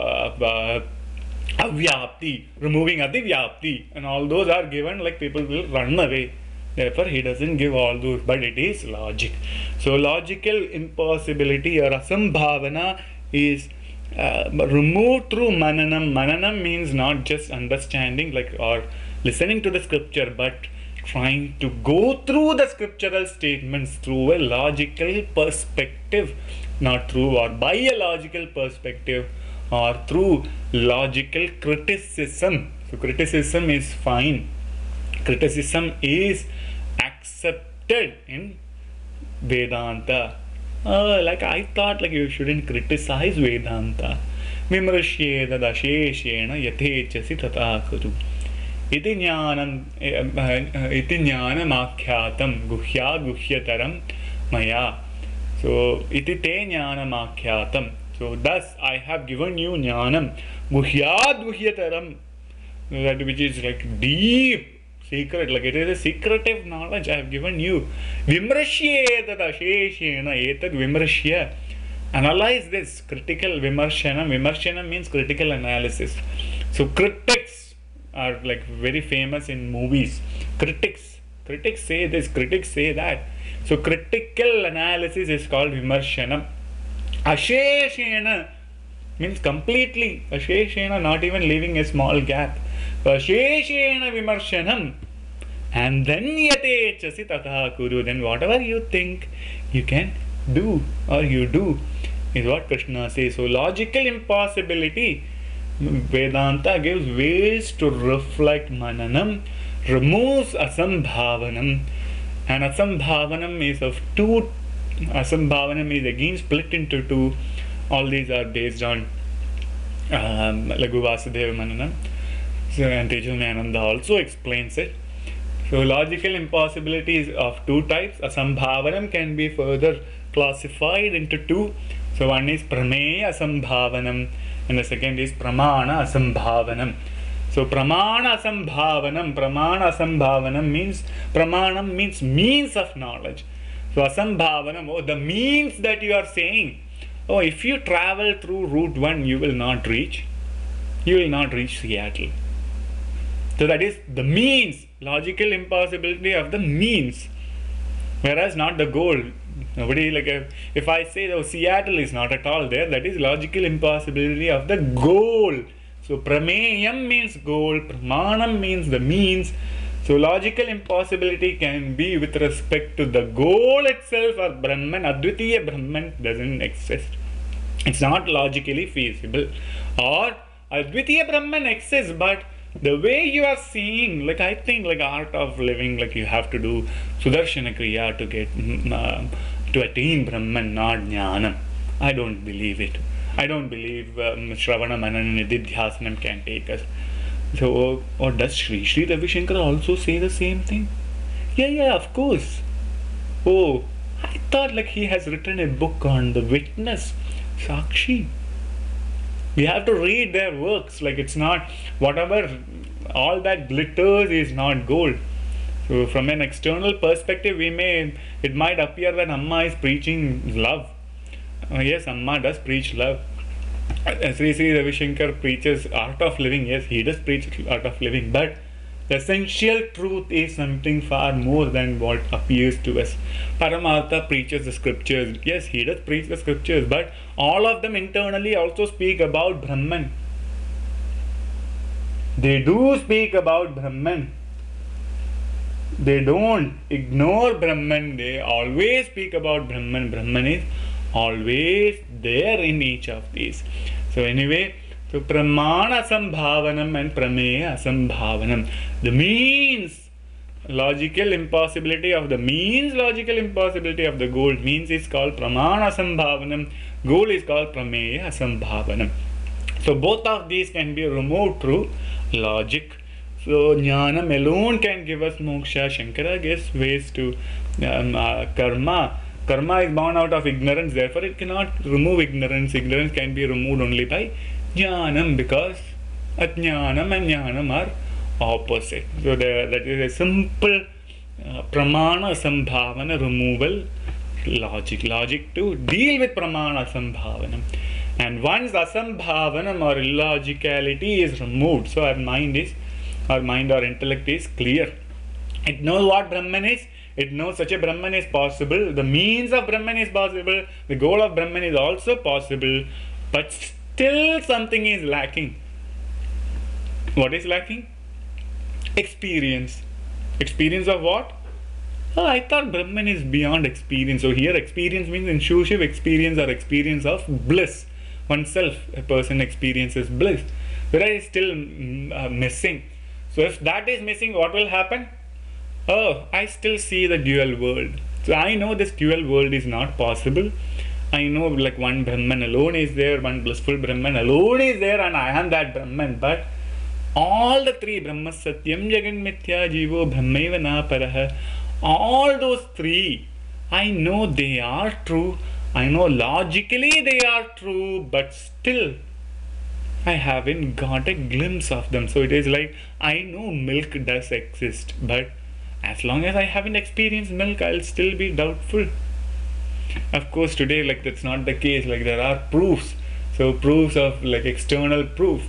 [SPEAKER 1] avyapti, removing adivyapti, and all those are given, like people will run away. Therefore, he doesn't give all those, but it is logic. So, logical impossibility or asambhavana is removed through mananam. Mananam means not just understanding, like or listening to the scripture, but trying to go through the scriptural statements through a logical perspective, not through or by a logical perspective or through logical criticism. So, criticism is fine. Criticism is accepted in Vedanta. Like I thought, like you shouldn't criticize Vedanta. Vimrashyeda dasheshena yathechasi tata kuru. Iti jnanam akyatam guhya guhyataram maya. So iti te jnanam akyatam. So thus I have given you jnanam guhyad guhyataram, that which is like deep secret, like it is a secretive knowledge I have given you. Vimrashyeta dasheshena etad vimrashya. Analyze this. Critical vimarshanam. Vimarshanam means critical analysis. So critics are like very famous in movies. Critics say this, critics say that. So critical analysis is called vimarshanam. Asheshena means completely. Asheshena, not even leaving a small gap. Asheshena vimarshanam. And then yatechasi tatha kuru. Then whatever you think you can do or you do is what Krishna says. So logical impossibility, Vedanta gives ways to reflect mananam, removes asambhavanam, and asambhavanam is of two. Asambhavanam is again split into two. All these are based on Lagu Vasudeva Mananam. So, and Tejamananda also explains it. So logical impossibility is of two types. Asambhavanam can be further classified into two. So one is prameya asambhavanam and the second is pramana asambhavanam. So pramana asambhavanam means, pramanam means means of knowledge. So asambhavanam, oh, the means that you are saying, oh, if you travel through route 1 you will not reach Seattle. So that is the means, logical impossibility of the means, whereas not the goal. Nobody, like if I say, oh, Seattle is not at all there, that is logical impossibility of the goal. So prameyam means goal, pramanam means the means. So logical impossibility can be with respect to the goal itself, or Brahman, Advitiya Brahman doesn't exist. It's not logically feasible. Or Advitiya Brahman exists, but the way you are seeing, like I think like art of living, like you have to do Sudarshana Kriya to get to attain Brahman, not Jnanam. I don't believe it. I don't believe Shravana Manana Nididhyasanam can take us. So, or does Sri Ravi Shankar also say the same thing? Yeah, yeah, of course. Oh, I thought like he has written a book on the witness, Sakshi. We have to read their works. Like it's not whatever, all that glitters is not gold. So from an external perspective, it might appear that Amma is preaching love. Yes, Amma does preach love. Sri Ravi Shankar preaches art of living. Yes, he does preach art of living, but the essential truth is something far more than what appears to us. Paramartha preaches the scriptures. Yes, he does preach the scriptures, but all of them internally also speak about Brahman. They do speak about Brahman. They don't ignore Brahman. They always speak about Brahman. Brahman is always there in each of these. So anyway, so Pramana Sambhavanam and Prameya Sambhavanam. The means, logical impossibility of the means, logical impossibility of the goal. Means is called Pramana Sambhavanam. Goal is called Prameya Sambhavanam. So both of these can be removed through logic. So Jnanam alone can give us moksha. Shankara gives ways to karma. Karma is born out of ignorance, therefore it cannot remove ignorance. Ignorance can be removed only by Jnanam, because Ajnanam and Jnanam are opposite. So that is a simple Pramana Sambhavana removal logic. Logic to deal with Pramana Sambhavanam. And once Asambhavanam or illogicality is removed, so our mind or intellect is clear. It knows what Brahman is. It knows such a Brahman is possible. The means of Brahman is possible. The goal of Brahman is also possible. But still something is lacking. What is lacking? Experience. Experience of what? Oh, I thought Brahman is beyond experience. So here experience means intrusive experience or experience of bliss. Oneself, a person experiences bliss. Whereas it's still missing. So if that is missing, what will happen? Oh, I still see the dual world. So I know this dual world is not possible. I know like one Brahman alone is there, one blissful Brahman alone is there, and I am that Brahman. But all the three, Brahma Satyam, Jagan Mithya, Jivo, Brahmaiva Na Paraha, all those three, I know they are true. I know logically they are true, but still I haven't got a glimpse of them. So it is like, I know milk does exist, but as long as I haven't experienced milk, I'll still be doubtful. Of course, today, like that's not the case. Like there are proofs. So proofs of like external proof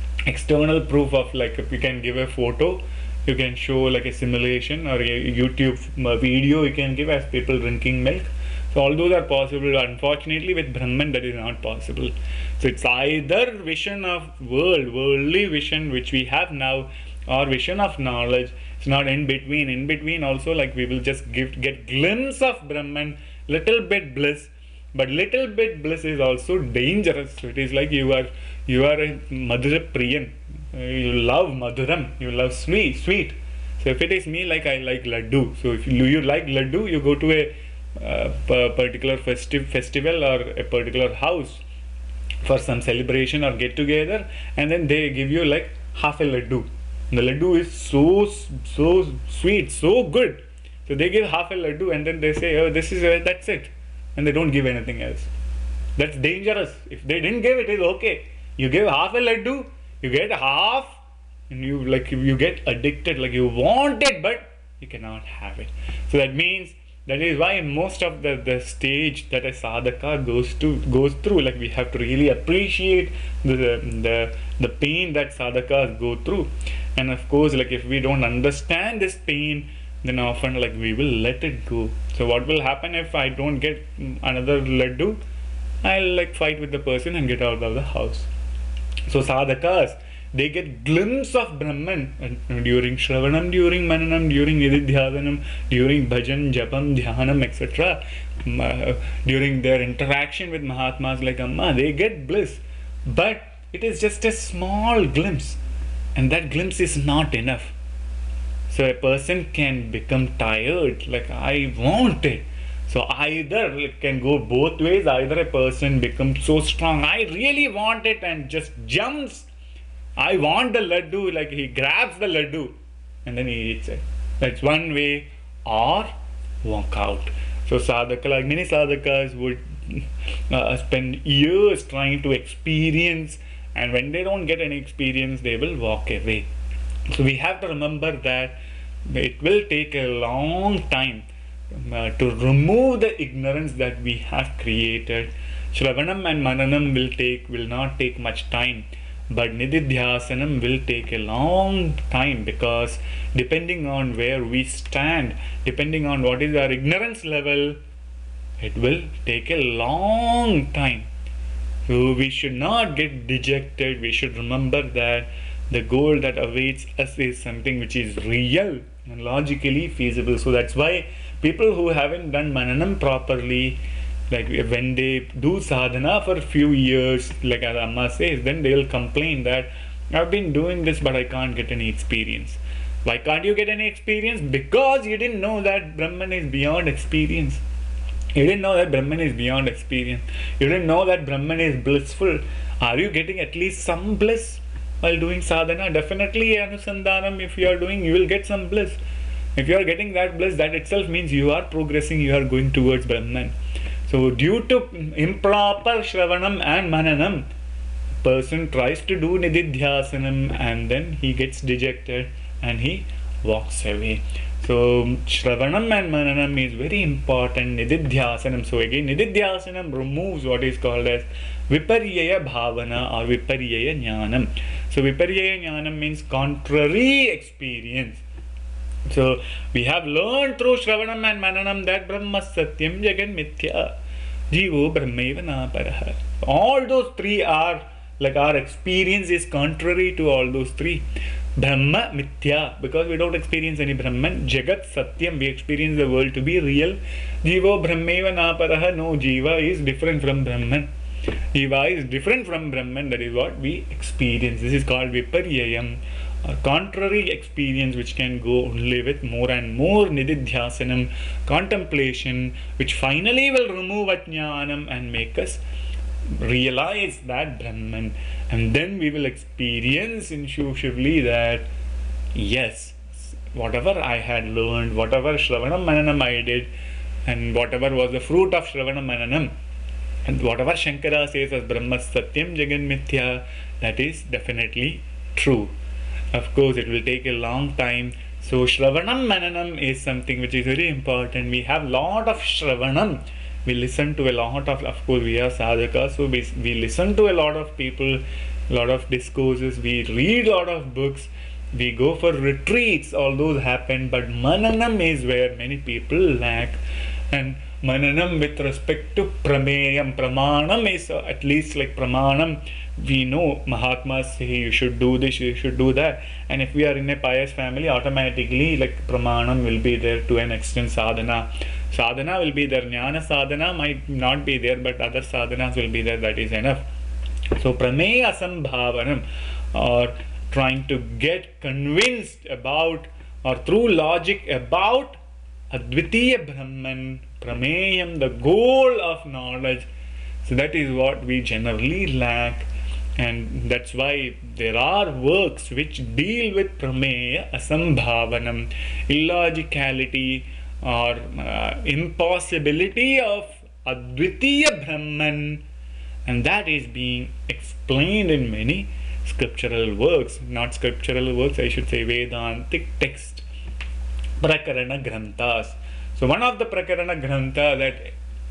[SPEAKER 1] of like if you can give a photo, you can show like a simulation or a YouTube video you can give as people drinking milk. So all those are possible. Unfortunately, with Brahman that is not possible. So it's either vision of worldly vision which we have now, or vision of knowledge. It's not in between. In between also, like we will just get glimpse of Brahman, little bit bliss, but little bit bliss is also dangerous. So it is like you are a Madhura Priyan. You love Madhuram. You love sweet. So if it is me, like I like Laddu. So if you like Laddu, you go to a particular festival or a particular house for some celebration or get together, and then they give you like half a laddu. The laddu is so sweet, so good. So they give half a laddu and then they say, oh, this is that's it, and they don't give anything else. That's dangerous. If they didn't give it, is okay. You give half a laddu, you get half, and you get addicted. Like you want it, but you cannot have it. So that means. That is why most of the stage that a sadhaka goes through, like we have to really appreciate the pain that sadhakas go through. And of course, like if we don't understand this pain, then often like we will let it go. So what will happen if I don't get another laddu? I'll like fight with the person and get out of the house. So sadhakas, they get glimpse of Brahman during Shravanam, during Mananam, during Nididhyavanam, during Bhajan, Japam, Dhyanam, etc. During their interaction with Mahatmas like Amma, they get bliss. But it is just a small glimpse, and that glimpse is not enough. So a person can become tired, like I want it. So either it can go both ways. Either a person becomes so strong, I really want it, and just jumps I want the laddu, like he grabs the laddu and then he eats it. That's one way, or walk out. So sadhaka, like many sadhakas would spend years trying to experience, and when they don't get any experience, they will walk away. So we have to remember that it will take a long time to remove the ignorance that we have created. Shravanam and Mananam will not take much time, but Nididhyasanam will take a long time, because depending on where we stand, depending on what is our ignorance level, it will take a long time. So we should not get dejected. We should remember that the goal that awaits us is something which is real and logically feasible. So that's why people who haven't done Mananam properly, like when they do sadhana for a few years, like as Amma says, then they will complain that I've been doing this but I can't get any experience. Why can't you get any experience? Because you didn't know that Brahman is beyond experience. You didn't know that Brahman is beyond experience. You didn't know that Brahman is blissful. Are you getting at least some bliss while doing sadhana? Definitely Anusandhanam, if you are doing, you will get some bliss. If you are getting that bliss, that itself means you are progressing, you are going towards Brahman. So due to improper Shravanam and Mananam, person tries to do Nididhyasanam and then he gets dejected and he walks away. So Shravanam and Mananam is very important. Nididhyasanam. So again, Nididhyasanam removes what is called as Viparyaya Bhavana or Viparyaya Jnanam. So Viparyaya Jnanam means contrary experience. So we have learned through Shravanam and Mananam that Brahma Satyam Jagan Mithya Jivo Brahmeva Naparaha. All those three are like our experience is contrary to all those three. Brahma Mithya, because we don't experience any Brahman. Jagat Satyam, we experience the world to be real. Jivo Brahmeva Naparaha, no, Jiva is different from Brahman. Jiva is different from Brahman, that is what we experience. This is called Viparyayam, a contrary experience which can go only with more and more Nididhyasanam, contemplation, which finally will remove Ajnanam and make us realize that Brahman. And then we will experience intuitively that yes, whatever I had learned, whatever Shravanam Mananam I did, and whatever was the fruit of Shravanam Mananam, and whatever Shankara says as Brahma Satyam Jagan Mithya, that is definitely true. Of course, it will take a long time. So Shravanam Mananam is something which is very important. We have lot of Shravanam. We listen to a lot of course we are sadhakas, so we listen to a lot of people, lot of discourses, we read a lot of books, we go for retreats, all those happen, but Mananam is where many people lack. And Mananam with respect to Prameyam, Pramanam is at least like Pramanam, we know Mahatmas say you should do this, you should do that, and if we are in a pious family, automatically like Pramanam will be there to an extent. Sadhana will be there. Jnana sadhana might not be there, but other sadhanas will be there, that is enough. So Prameya Asambhavanam, or trying to get convinced about, or through logic about Advitiya Brahman, Prameyam, the goal of knowledge. So that is what we generally lack, and that's why there are works which deal with Prameya Asambhavanam, illogicality or impossibility of Advitiya Brahman, and that is being explained in many scriptural works, not scriptural works, I should say Vedantic text, Prakarana Granthas. So one of the Prakarana Grantha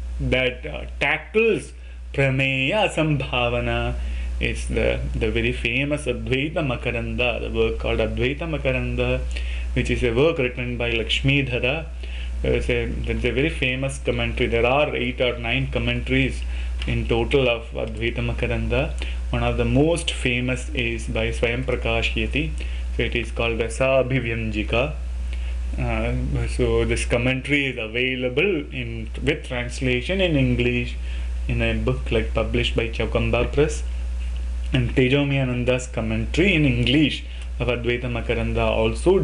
[SPEAKER 1] that tackles Prameya Asambhavana is the very famous Advaita Makaranda, the work called Advaita Makaranda, which is a work written by Lakshmidhara. There's a very famous commentary. There are 8 or 9 commentaries in total of Advaita Makaranda. One of the most famous is by Swayam Prakash Yati. So it is called Rasabhivyanjika. So this commentary is available with translation in English in a book like published by Chaukamba Press. And Tejomiyananda's commentary in English of Advaita Makaranda also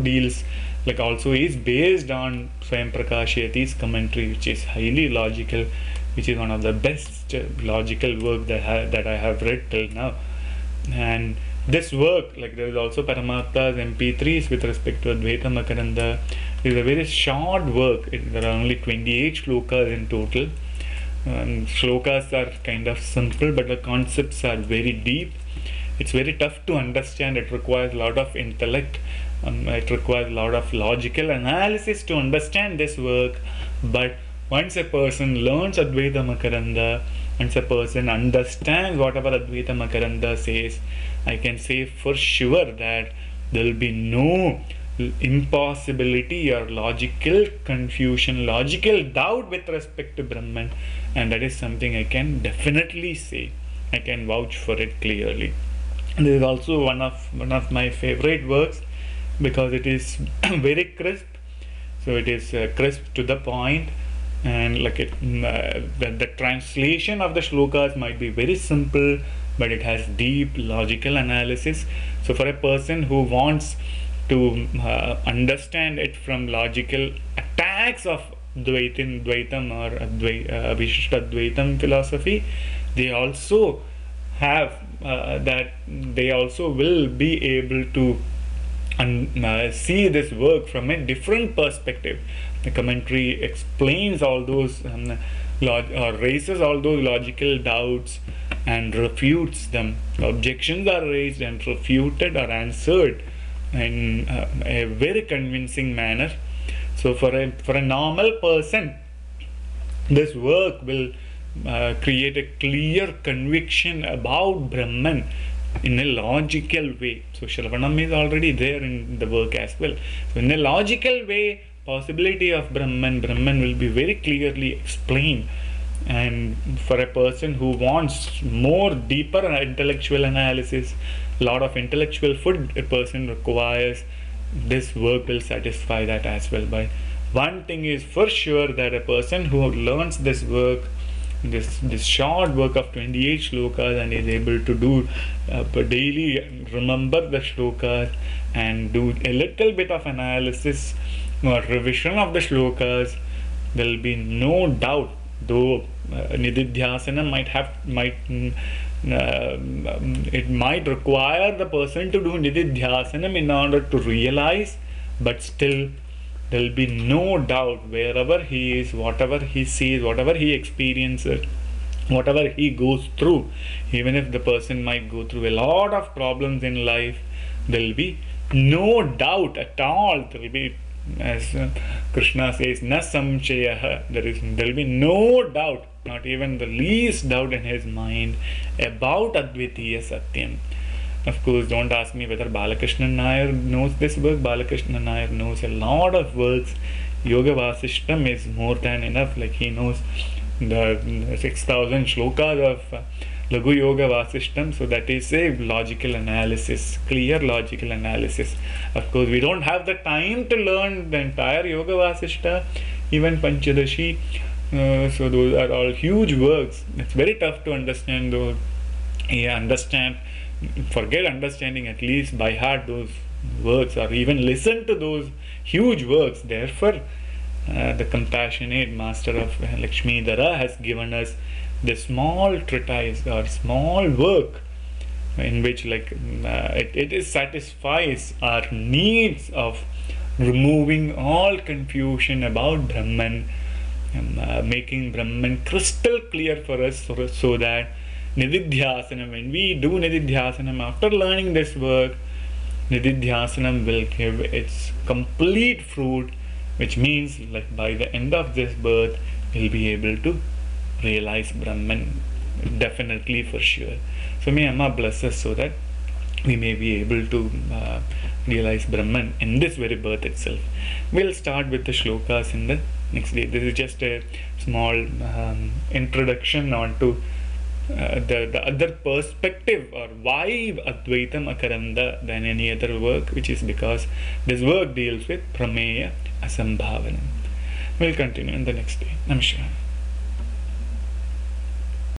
[SPEAKER 1] is based on Swayam Prakash Yati's commentary, which is highly logical, which is one of the best logical work that I have read till now. And this work, like there is also Paramartha's MP3s with respect to Advaita Makaranda, is a very short work. There are only 28 shlokas in total. Shlokas are kind of simple, but the concepts are very deep. It's very tough to understand. It requires a lot of intellect. It requires a lot of logical analysis to understand this work. But once a person learns Advaita Makaranda, once a person understands whatever Advaita Makaranda says, I can say for sure that there will be no impossibility or logical confusion, logical doubt with respect to Brahman, and that is something I can definitely say. I can vouch for it clearly. And this is also one of my favorite works because it is very crisp. So it is crisp to the point, and like the translation of the shlokas might be very simple, but it has deep logical analysis. So for a person who wants to understand it from logical attacks of Dvaitam or Vishishtadvaitam philosophy, they also have that they also will be able to see this work from a different perspective. The commentary explains all those or raises all those logical doubts and refutes them. Objections are raised and refuted or answered in a very convincing manner. So for a normal person, this work will create a clear conviction about Brahman in a logical way. So Shravanam is already there in the work as well. So in a logical way, possibility of Brahman will be very clearly explained. And for a person who wants more deeper intellectual analysis, a lot of intellectual food a person requires, this work will satisfy that as well. But one thing is for sure, that a person who learns this work, this short work of 28 shlokas, and is able to do daily remember the shlokas and do a little bit of analysis or revision of the shlokas, there will be no doubt. Though Nididhyasana it might require the person to do Nididhyasanam in order to realize, but still there will be no doubt wherever he is, whatever he sees, whatever he experiences, whatever he goes through, even if the person might go through a lot of problems in life, there will be no doubt at all. There will be, as Krishna says, na samshayah, there will be no doubt, not even the least doubt in his mind about Advitiya Satyam. Of course, don't ask me whether Balakrishnan Nair knows this work. Balakrishnan Nair knows a lot of works. Yoga Vasishtam is more than enough. Like he knows the 6,000 shlokas of Laghu Yoga Vasishtam. So that is a logical analysis, clear logical analysis. Of course, we don't have the time to learn the entire Yoga Vasishta, even Panchadashi. So those are all huge works. It's very tough to understand those. Forget understanding, at least by heart those works, or even listen to those huge works. Therefore, the compassionate master of Lakshmi Dhara has given us the small treatise or small work in which it satisfies our needs of removing all confusion about Brahman, making Brahman crystal clear for us, so that Nididhyasanam, when we do Nididhyasanam after learning this work, Nididhyasanam will give its complete fruit, which means like by the end of this birth we'll be able to realize Brahman, definitely, for sure. So may Amma bless us so that we may be able to realize Brahman in this very birth itself. We'll start with the shlokas in the next day. This is just a small introduction onto the other perspective, or why Advaita Makaranda than any other work, which is because this work deals with Prameya Asambhavanam. We'll continue in the next day. Namaskar.